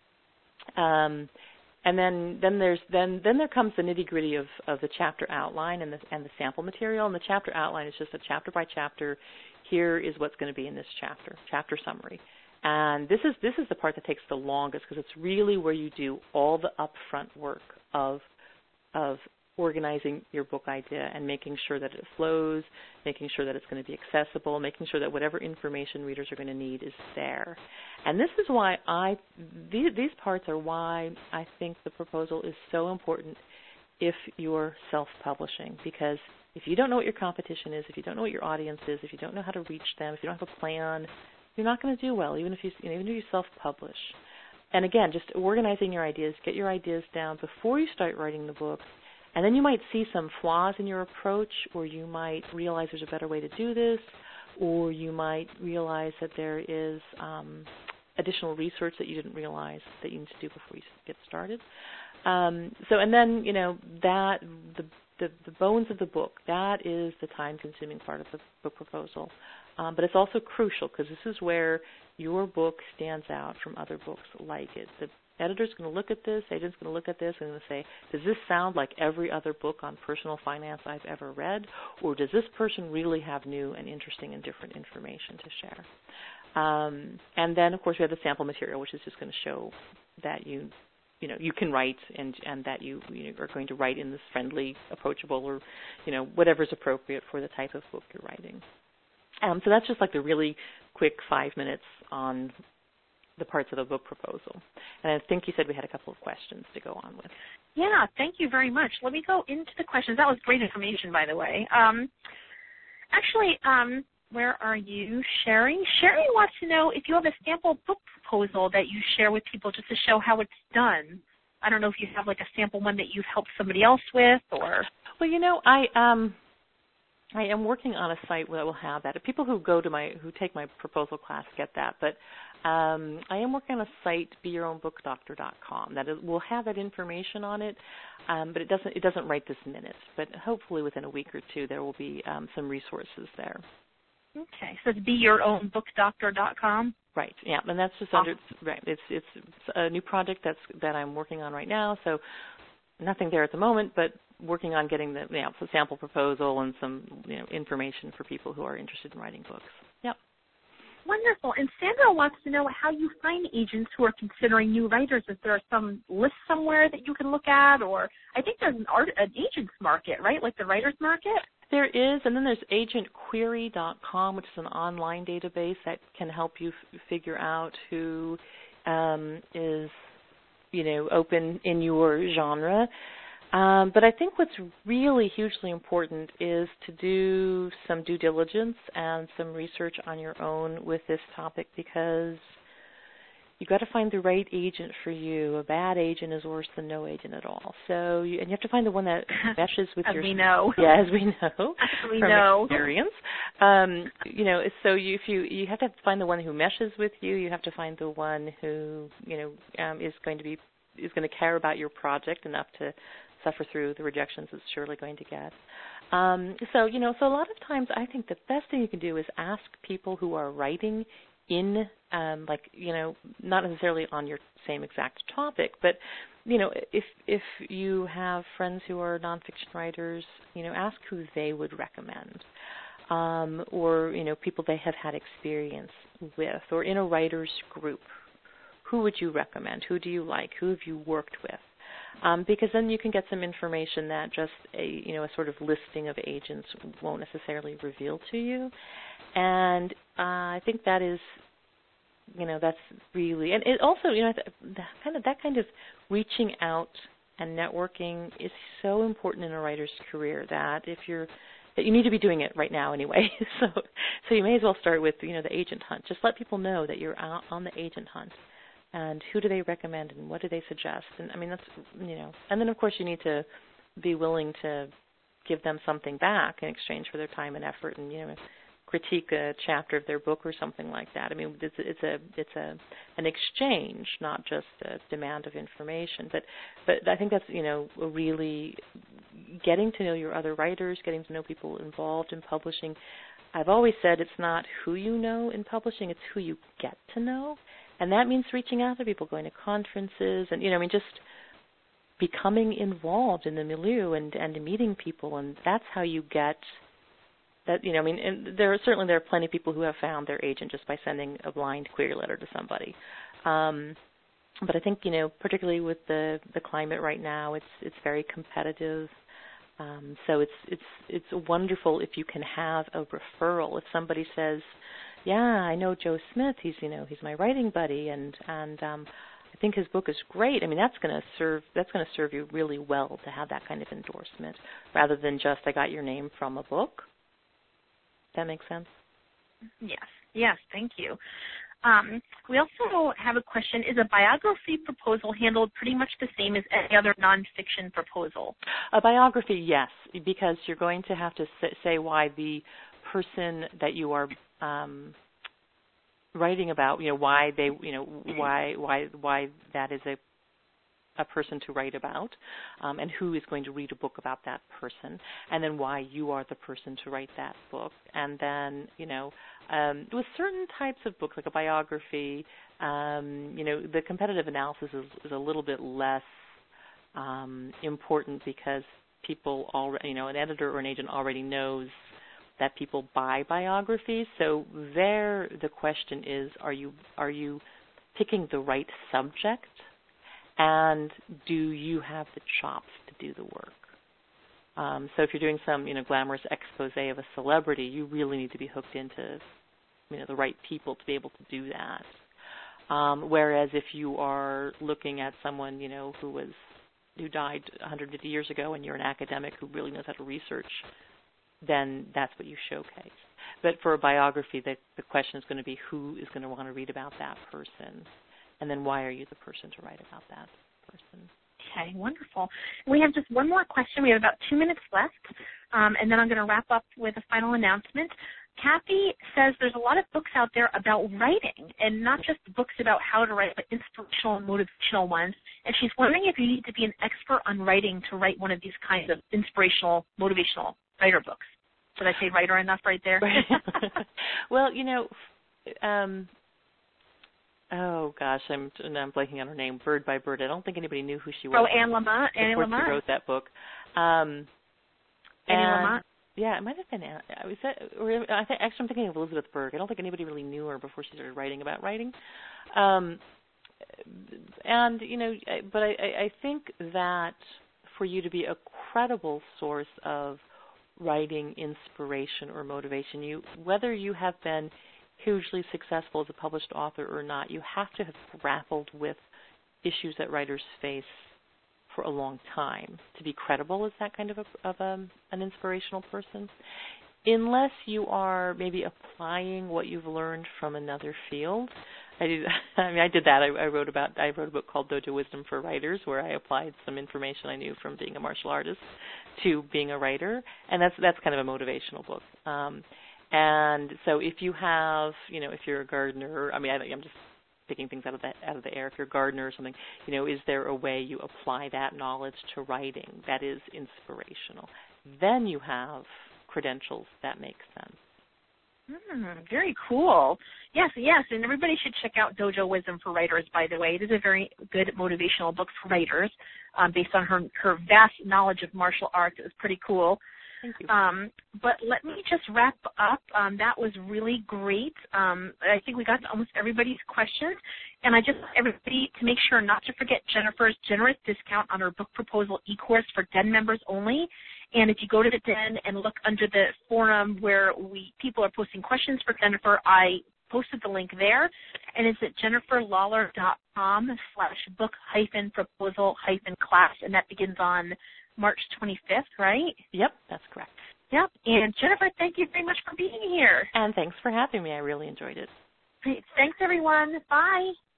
And then there comes the nitty gritty of the chapter outline and the sample material. And the chapter outline is just a chapter by chapter. Here is what's going to be in this chapter summary. And this is the part that takes the longest because it's really where you do all the upfront work of organizing your book idea and making sure that it flows, making sure that it's going to be accessible, making sure that whatever information readers are going to need is there. And this is why these parts are why I think the proposal is so important if you're self-publishing, because if you don't know what your competition is, if you don't know what your audience is, if you don't know how to reach them, if you don't have a plan, you're not going to do well, even if you self-publish. And again, just organizing your ideas, get your ideas down before you start writing the book. And then you might see some flaws in your approach, or you might realize there's a better way to do this, or you might realize that there is additional research that you didn't realize that you need to do before you get started. And then, that the bones of the book, that is the time-consuming part of the book proposal. But it's also crucial because this is where your book stands out from other books like it. The editor's going to look at this, agent's going to look at this, and going to say, does this sound like every other book on personal finance I've ever read, or does this person really have new and interesting and different information to share? And then, of course, we have the sample material, which is just going to show that you can write and that you are going to write in this friendly, approachable, or whatever's appropriate for the type of book you're writing. So that's just like the really quick 5 minutes on the parts of the book proposal. And I think you said we had a couple of questions to go on with. Yeah, thank you very much. Let me go into the questions. That was great information, by the way. Where are you? Sherry wants to know if you have a sample book proposal that you share with people just to show how it's done. I don't know if you have like a sample one that you've helped somebody else with, or... Well, I am working on a site that will have that. People who take my proposal class get that, but I am working on a site, BeYourOwnBookDoctor.com, that will have that information on it, but it doesn't right this minute. But hopefully within a week or two there will be some resources there. Okay, so it's BeYourOwnBookDoctor.com. Right, yeah, and that's just under right. It's a new project that I'm working on right now, so nothing there at the moment, but working on getting the sample proposal and some information for people who are interested in writing books. Yep. Wonderful. And Sandra wants to know how you find agents who are considering new writers. Is there some list somewhere that you can look at, or I think there's an agents market, right, like the writers market? There is, and then there's agentquery.com, which is an online database that can help you figure out who is open in your genre. But I think what's really hugely important is to do some due diligence and some research on your own with this topic, because you've got to find the right agent for you. A bad agent is worse than no agent at all. So you have to find the one that meshes with as your... we know. Yeah, as we know. As we from know. experience. So you have to find the one who meshes with you. You have to find the one who, is going to care about your project enough to suffer through the rejections it's surely going to get. So a lot of times I think the best thing you can do is ask people who are writing in, not necessarily on your same exact topic, but, if you have friends who are nonfiction writers, ask who they would recommend. Or, people they have had experience with, or in a writer's group. Who would you recommend? Who do you like? Who have you worked with? Because then you can get some information that just a sort of listing of agents won't necessarily reveal to you. And I think that is, that's really, and it also, that kind of reaching out and networking is so important in a writer's career that that you need to be doing it right now anyway. So you may as well start with, the agent hunt. Just let people know that you're out on the agent hunt. And who do they recommend, and what do they suggest? And that's, and then of course you need to be willing to give them something back in exchange for their time and effort, and critique a chapter of their book or something like that. I mean, it's an exchange, not just a demand of information. But I think that's, really getting to know your other writers, getting to know people involved in publishing. I've always said it's not who you know in publishing, it's who you get to know. And that means reaching out to people, going to conferences, and, just becoming involved in the milieu and meeting people. And that's how you get that, and there are plenty of people who have found their agent just by sending a blind query letter to somebody. But I think, particularly with the climate right now, it's very competitive. So it's wonderful if you can have a referral. If somebody says, "Yeah, I know Joe Smith. He's my writing buddy, and I think his book is great." I mean, that's going to serve you really well to have that kind of endorsement, rather than just "I got your name from a book." That makes sense? Yes, thank you. We also have a question. Is a biography proposal handled pretty much the same as any other nonfiction proposal? A biography, yes, because you're going to have to say why the person that you are writing about, why they, why that is a person to write about, and who is going to read a book about that person, and then why you are the person to write that book. And then, with certain types of books, like a biography, the competitive analysis is a little bit less important, because people already, an editor or an agent already knows that people buy biographies. So there, the question is, are you picking the right subject? And do you have the chops to do the work? So if you're doing some, glamorous expose of a celebrity, you really need to be hooked into, the right people to be able to do that. Whereas if you are looking at someone, who died 150 years ago, and you're an academic who really knows how to research, then that's what you showcase. But for a biography, the question is going to be, who is going to want to read about that person? And then why are you the person to write about that person? Okay, wonderful. We have just one more question. We have about 2 minutes left, and then I'm going to wrap up with a final announcement. Kathy says there's a lot of books out there about writing, and not just books about how to write, but inspirational and motivational ones. And she's wondering if you need to be an expert on writing to write one of these kinds of inspirational, motivational writer books. Did I say writer enough right there? Well, oh gosh, I'm blanking on her name. Bird by Bird. I don't think anybody knew who she was. Oh, Anne Lamott. Annie Lamott. She wrote that book. Annie Lamott. Yeah, it might have been. Actually, I'm thinking of Elizabeth Berg. I don't think anybody really knew her before she started writing about writing. And but I think that for you to be a credible source of writing inspiration or motivation, whether you have been hugely successful as a published author or not, you have to have grappled with issues that writers face for a long time to be credible as that kind of an inspirational person. Unless you are maybe applying what you've learned from another field. I did that. I wrote a book called Dojo Wisdom for Writers, where I applied some information I knew from being a martial artist to being a writer, and that's kind of a motivational book. And so if you have, if you're a gardener, I'm just picking things out of the air. If you're a gardener or something, is there a way you apply that knowledge to writing that is inspirational? Then you have credentials that make sense. Very cool. Yes, and everybody should check out Dojo Wisdom for Writers, by the way. It is a very good motivational book for writers based on her vast knowledge of martial arts. It was pretty cool. Thank you. But let me just wrap up. That was really great. I think we got to almost everybody's questions. And I just want everybody to make sure not to forget Jennifer's generous discount on her book proposal e-course for Den members only. And if you go to the Den and look under the forum where people are posting questions for Jennifer, I posted the link there. And it's at jenniferlawler.com/book-proposal-class. And that begins on March 25th, right? Yep, that's correct. Yep. And Jennifer, thank you very much for being here. And thanks for having me. I really enjoyed it. Great. Thanks, everyone. Bye.